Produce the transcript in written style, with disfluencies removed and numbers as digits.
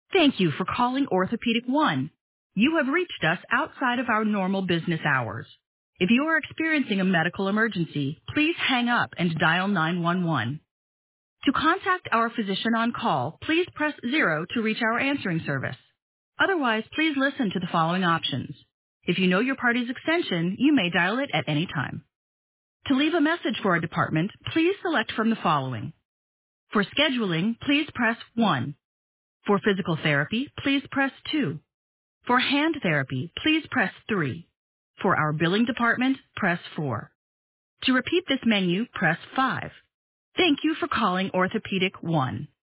Thank you for calling Orthopedic One. You have reached us outside of our normal business hours. If you are experiencing a medical emergency, please hang up and dial 911. To contact our physician on call, please press 0 to reach our answering service. Otherwise, please listen to the following options. If you know your party's extension, you may dial it at any time. To leave a message for a department, please select from the following. For scheduling, please press 1. For physical therapy, please press 2. For hand therapy, please press 3. For our billing department, press 4. To repeat this menu, press 5. Thank you for calling Orthopedic One.